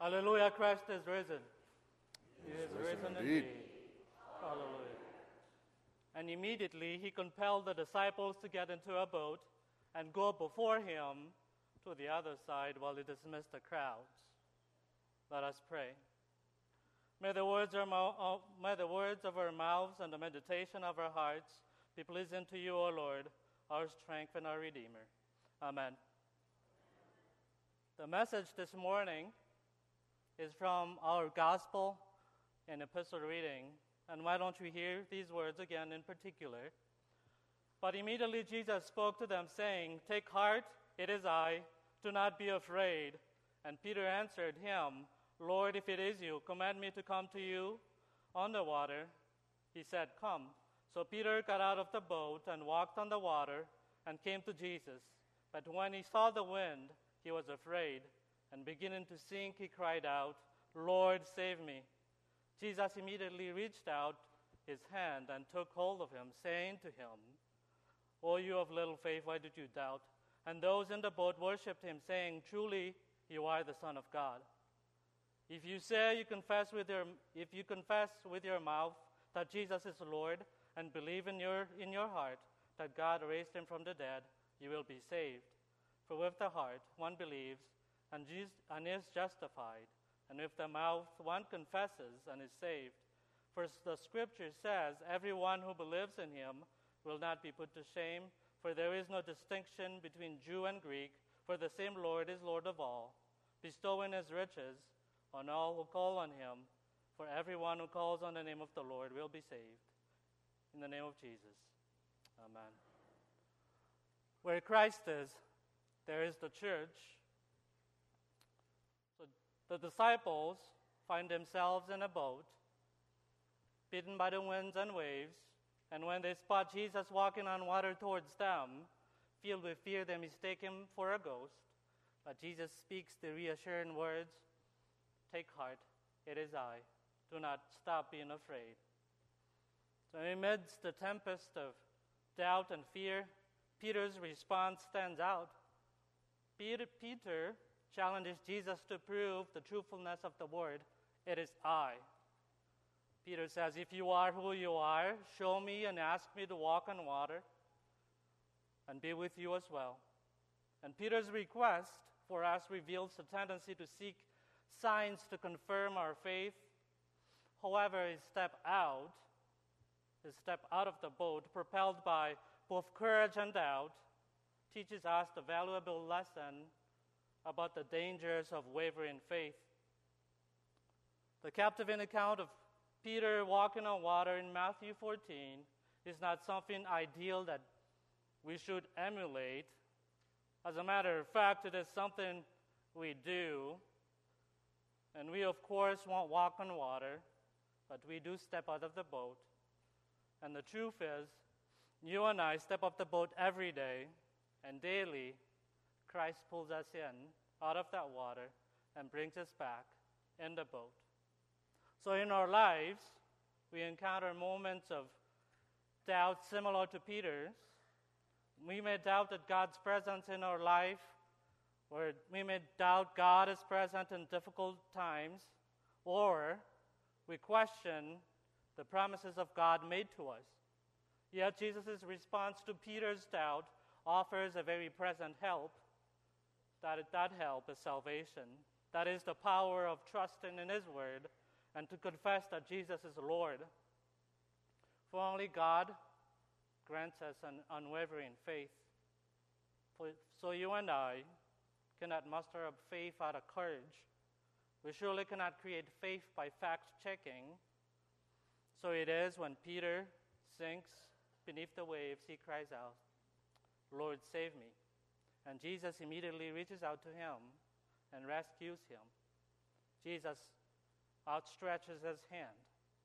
Hallelujah, Christ is risen. He is risen indeed. indeed. Hallelujah. And immediately he compelled the disciples to get into a boat and go before him to the other side while he dismissed the crowds. Let us pray. May the words of our mouths and the meditation of our hearts be pleasing to you, O Lord, our strength and our Redeemer. Amen. The message this morning is from our gospel and epistle reading. And why don't you hear these words again in particular? But immediately Jesus spoke to them, saying, "Take heart, it is I. Do not be afraid." And Peter answered him, "Lord, if it is you, command me to come to you on the water." He said, "Come." So Peter got out of the boat and walked on the water and came to Jesus. But when he saw the wind, he was afraid, and beginning to sink, he cried out, "Lord, save me." Jesus immediately reached out his hand and took hold of him, saying to him, "O you of little faith, why did you doubt?" And those in the boat worshipped him, saying, "Truly, you are the Son of God." If you confess with your mouth that Jesus is Lord, and believe in your heart that God raised him from the dead, you will be saved. For with the heart one believes and is justified, and with the mouth one confesses and is saved. For the Scripture says, "Everyone who believes in him will not be put to shame, for there is no distinction between Jew and Greek, for the same Lord is Lord of all, bestowing his riches on all who call on him. For everyone who calls on the name of the Lord will be saved." In the name of Jesus. Amen. Where Christ is, there is the church. So the disciples find themselves in a boat, beaten by the winds and waves, and when they spot Jesus walking on water towards them, filled with fear, they mistake him for a ghost. But Jesus speaks the reassuring words, "Take heart, it is I. Do not stop being afraid." So amidst the tempest of doubt and fear, Peter's response stands out. Peter challenges Jesus to prove the truthfulness of the word, "It is I." Peter says, "If you are who you are, show me and ask me to walk on water and be with you as well." And Peter's request for us reveals the tendency to seek signs to confirm our faith. However, his step out of the boat, propelled by both courage and doubt, teaches us the valuable lesson about the dangers of wavering faith. The captivating account of Peter walking on water in Matthew 14 is not something ideal that we should emulate. As a matter of fact, it is something we do. And we, of course, won't walk on water, but we do step out of the boat. And the truth is, you and I step off the boat every day, and daily, Christ pulls us in out of that water and brings us back in the boat. So in our lives, we encounter moments of doubt similar to Peter's. We may doubt that God's presence in our life, or we may doubt God is present in difficult times, or we question the promises of God made to us. Yet Jesus' response to Peter's doubt offers a very present help. That help is salvation. That is the power of trusting in his word and to confess that Jesus is Lord. For only God grants us an unwavering faith. So you and I cannot muster up faith out of courage. We surely cannot create faith by fact-checking. So it is when Peter sinks beneath the waves, he cries out, "Lord, save me." And Jesus immediately reaches out to him and rescues him. Jesus outstretches his hand.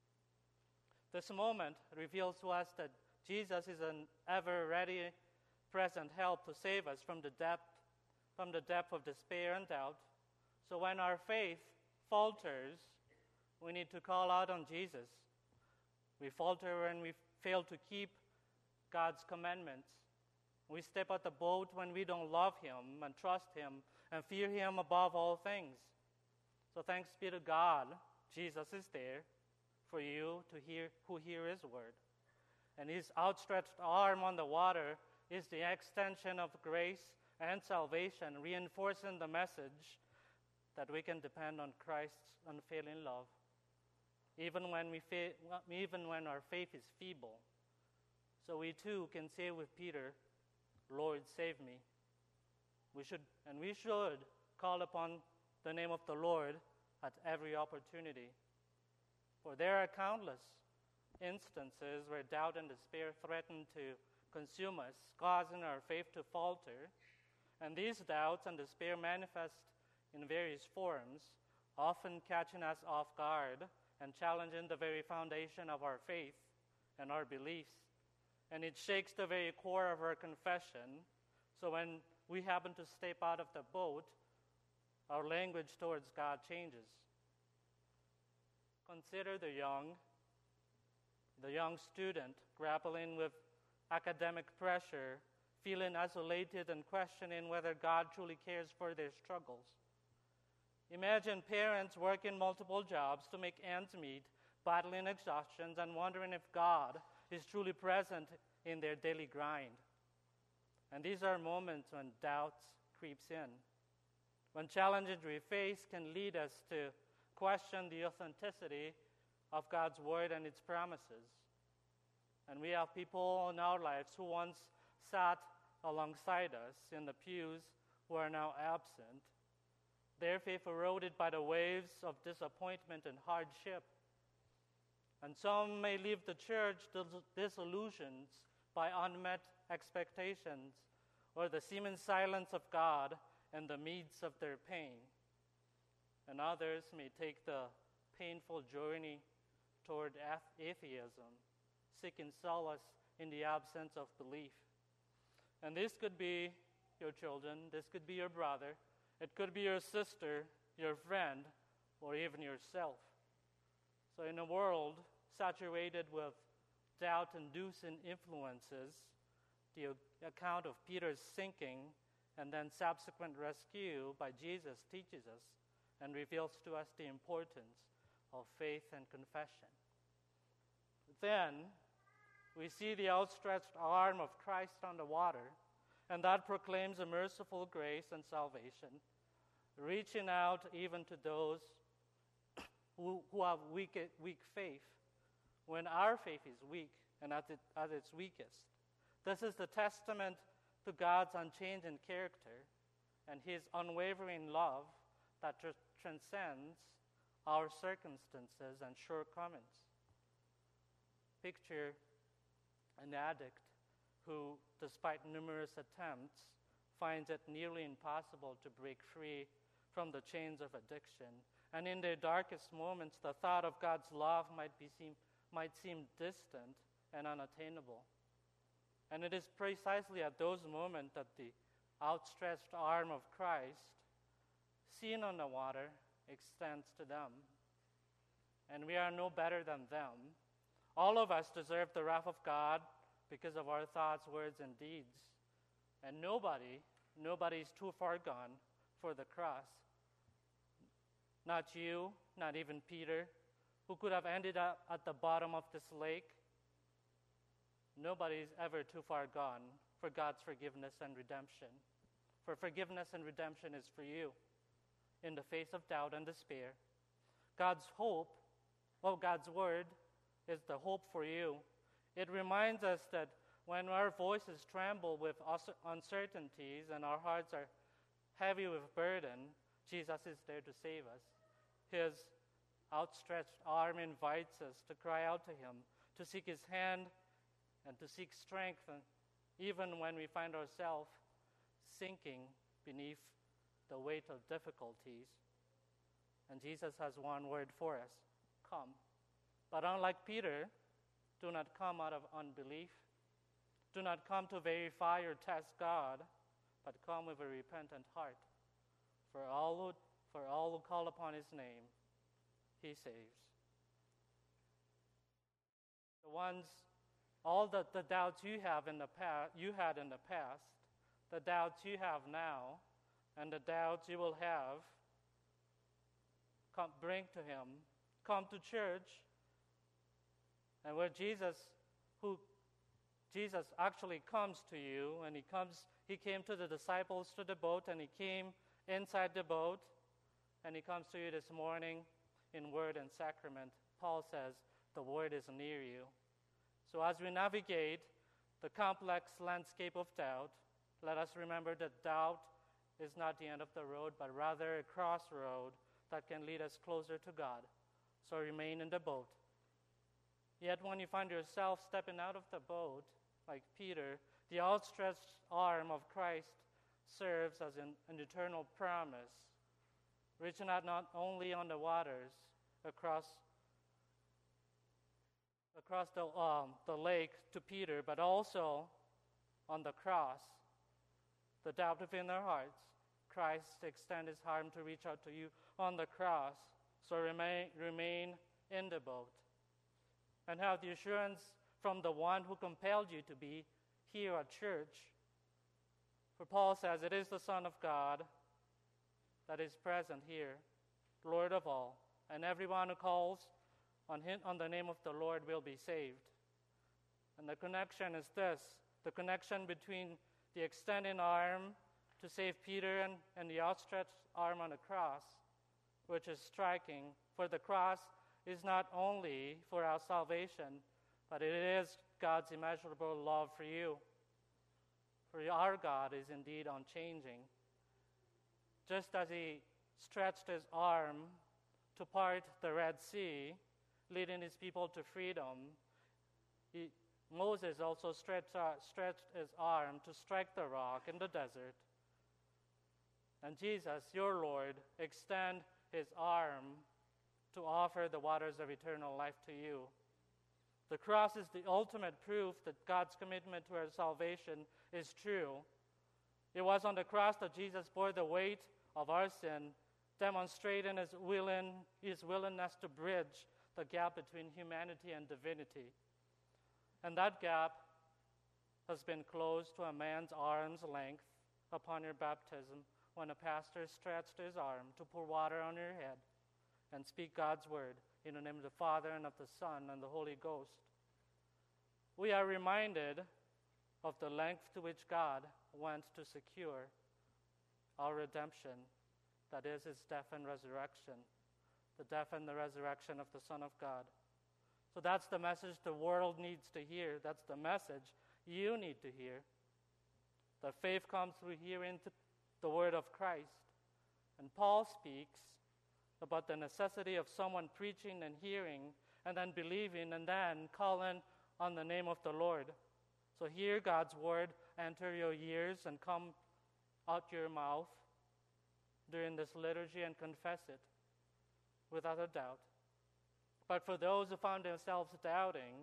This moment reveals to us that Jesus is an ever-ready, present help to save us from the depth of despair and doubt. So when our faith falters, we need to call out on Jesus. We falter when we fail to keep God's commandments. We step out the boat when we don't love him and trust him and fear him above all things. So thanks be to God, Jesus is there for you who hear his word. And his outstretched arm on the water is the extension of grace and salvation, reinforcing the message that we can depend on Christ's unfailing love, even when our faith is feeble. So we too can say with Peter, Lord, save me. We should call upon the name of the Lord at every opportunity. For there are countless instances where doubt and despair threaten to consume us, causing our faith to falter. And these doubts and despair manifest in various forms, often catching us off guard and challenging the very foundation of our faith and our beliefs. And it shakes the very core of our confession. So when we happen to step out of the boat, our language towards God changes. Consider the young student grappling with academic pressure, feeling isolated and questioning whether God truly cares for their struggles. Imagine parents working multiple jobs to make ends meet, battling exhaustions, and wondering if God is truly present in their daily grind. And these are moments when doubt creeps in, when challenges we face can lead us to question the authenticity of God's word and its promises. And we have people in our lives who once sat alongside us in the pews who are now absent, their faith eroded by the waves of disappointment and hardship. And some may leave the church disillusioned by unmet expectations or the seeming silence of God in the midst of their pain. And others may take the painful journey toward atheism, seeking solace in the absence of belief. And this could be your children, this could be your brother, it could be your sister, your friend, or even yourself. So in a world saturated with doubt-inducing influences, the account of Peter's sinking and then subsequent rescue by Jesus teaches us and reveals to us the importance of faith and confession. Then we see the outstretched arm of Christ on the water, and that proclaims a merciful grace and salvation, reaching out even to those who have weak faith, when our faith is weak and at its weakest. This is the testament to God's unchanging character and his unwavering love that transcends our circumstances and shortcomings. Picture an addict who, despite numerous attempts, finds it nearly impossible to break free from the chains of addiction. And in their darkest moments, the thought of God's love might seem distant and unattainable. And it is precisely at those moments that the outstretched arm of Christ, seen on the water, extends to them. And we are no better than them. All of us deserve the wrath of God because of our thoughts, words, and deeds. And nobody is too far gone for the cross. Not you, not even Peter, who could have ended up at the bottom of this lake. Nobody is ever too far gone for God's forgiveness and redemption. For forgiveness and redemption is for you in the face of doubt and despair. God's word is the hope for you. It reminds us that when our voices tremble with uncertainties and our hearts are heavy with burden, Jesus is there to save us. His outstretched arm invites us to cry out to him, to seek his hand, and to seek strength, even when we find ourselves sinking beneath the weight of difficulties. And Jesus has one word for us: come. But unlike Peter, do not come out of unbelief. Do not come to verify or test God, but come with a repentant heart. For all who call upon his name, he saves. All the doubts you had in the past, the doubts you have now, and the doubts you will have bring to him. Come to church. And where Jesus actually comes to you, and he came to the disciples to the boat, and he came inside the boat, and he comes to you this morning in word and sacrament. Paul says, the word is near you. So as we navigate the complex landscape of doubt, let us remember that doubt is not the end of the road, but rather a crossroad that can lead us closer to God. So remain in the boat. Yet when you find yourself stepping out of the boat, like Peter, the outstretched arm of Christ serves as an eternal promise, reaching out not only on the waters across the lake to Peter, but also on the cross, the doubt within our hearts. Christ extends his arm to reach out to you on the cross. So remain in the boat and have the assurance from the one who compelled you to be here at church. For Paul says, it is the Son of God that is present here, Lord of all, and everyone who calls on the name of the Lord will be saved. And the connection is this, the connection between the extending arm to save Peter and the outstretched arm on the cross, which is striking. For the cross is not only for our salvation, but it is God's immeasurable love for you. For our God is indeed unchanging. Just as he stretched his arm to part the Red Sea, leading his people to freedom, Moses also stretched his arm to strike the rock in the desert. And Jesus, your Lord, extend his arm to offer the waters of eternal life to you. The cross is the ultimate proof that God's commitment to our salvation is true. It was on the cross that Jesus bore the weight of our sin, demonstrating his willingness to bridge the gap between humanity and divinity. And that gap has been closed to a man's arm's length upon your baptism, when a pastor stretched his arm to pour water on your head and speak God's word in the name of the Father and of the Son and the Holy Ghost. We are reminded of the length to which God went to secure our redemption, that is his death and resurrection, the death and the resurrection of the Son of God. So that's the message the world needs to hear. That's the message you need to hear. That faith comes through hearing the word of Christ. And Paul speaks about the necessity of someone preaching and hearing and then believing and then calling on the name of the Lord. So hear God's word, enter your ears and come out your mouth during this liturgy and confess it without a doubt. But for those who found themselves doubting,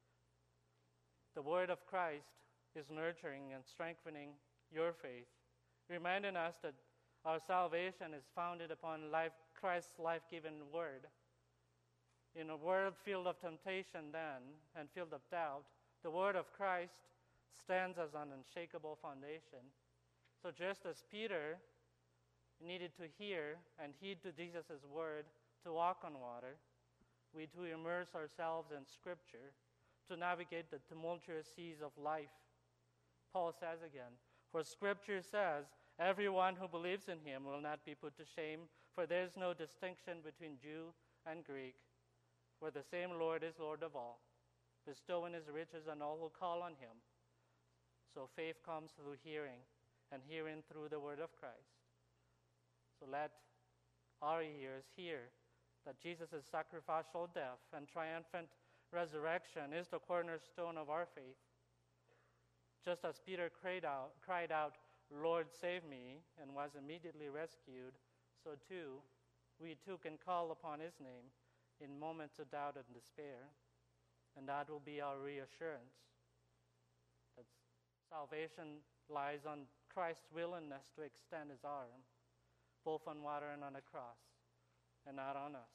the word of Christ is nurturing and strengthening your faith, reminding us that our salvation is founded upon Christ's life-giving word. In a world filled of temptation then and filled of doubt, the word of Christ stands as an unshakable foundation. So just as Peter needed to hear and heed to Jesus' word to walk on water, we too immerse ourselves in Scripture to navigate the tumultuous seas of life. Paul says again, for Scripture says, everyone who believes in him will not be put to shame, for there is no distinction between Jew and Greek, for the same Lord is Lord of all, bestowing his riches on all who call on him. So faith comes through hearing, and hearing through the word of Christ. So let our ears hear that Jesus' sacrificial death and triumphant resurrection is the cornerstone of our faith. Just as Peter cried out, Lord, save me, and was immediately rescued, so too, we too can call upon his name in moments of doubt and despair, and that will be our reassurance that salvation lies on Christ's willingness to extend his arm, both on water and on a cross, and not on us.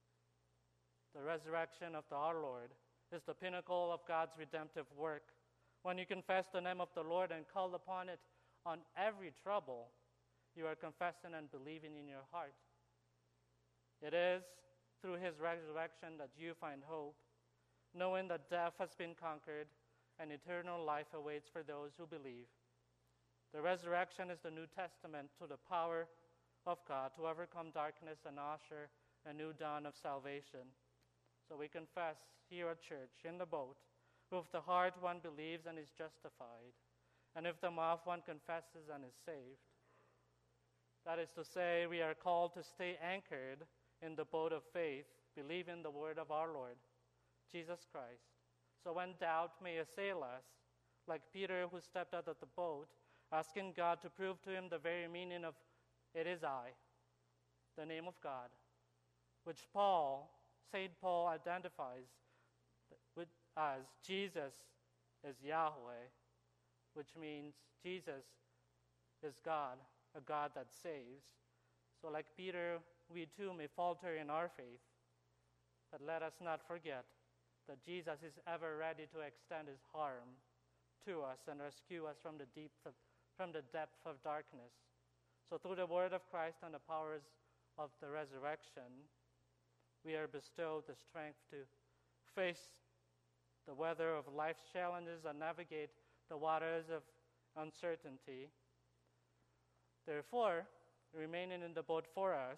The resurrection of our Lord is the pinnacle of God's redemptive work. When you confess the name of the Lord and call upon it on every trouble, you are confessing and believing in your heart. It is through his resurrection that you find hope, knowing that death has been conquered and eternal life awaits for those who believe. The resurrection is the New Testament to the power of God to overcome darkness and usher a new dawn of salvation. So we confess here at church, in the boat, with the heart one believes and is justified, and with the mouth one confesses and is saved. That is to say, we are called to stay anchored in the boat of faith, believing the word of our Lord, Jesus Christ. So when doubt may assail us, like Peter who stepped out of the boat, asking God to prove to him the very meaning of "it is I," the name of God, which St. Paul identifies as Jesus is Yahweh, which means Jesus is God, a God that saves. So like Peter, we too may falter in our faith, but let us not forget that Jesus is ever ready to extend his arm to us and rescue us from the depth of darkness. So through the word of Christ and the powers of the resurrection, we are bestowed the strength to face the weather of life's challenges and navigate the waters of uncertainty. Therefore, remaining in the boat for us,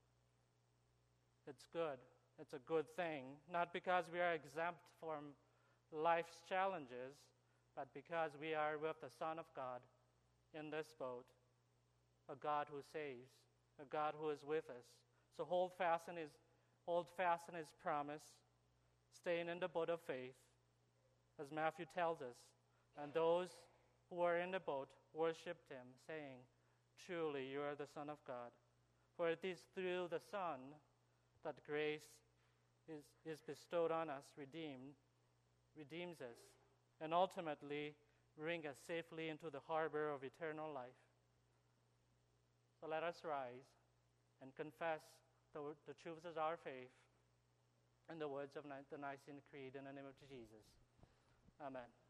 it's good. It's a good thing, not because we are exempt from life's challenges, but because we are with the Son of God in this boat, a God who saves, a God who is with us. So hold fast in his promise, staying in the boat of faith, as Matthew tells us. And those who were in the boat worshipped him, saying, "Truly you are the Son of God." For it is through the Son that grace is bestowed on us, redeems us, and ultimately bring us safely into the harbor of eternal life. So let us rise and confess the truths of our faith and the words of the Nicene Creed in the name of Jesus. Amen.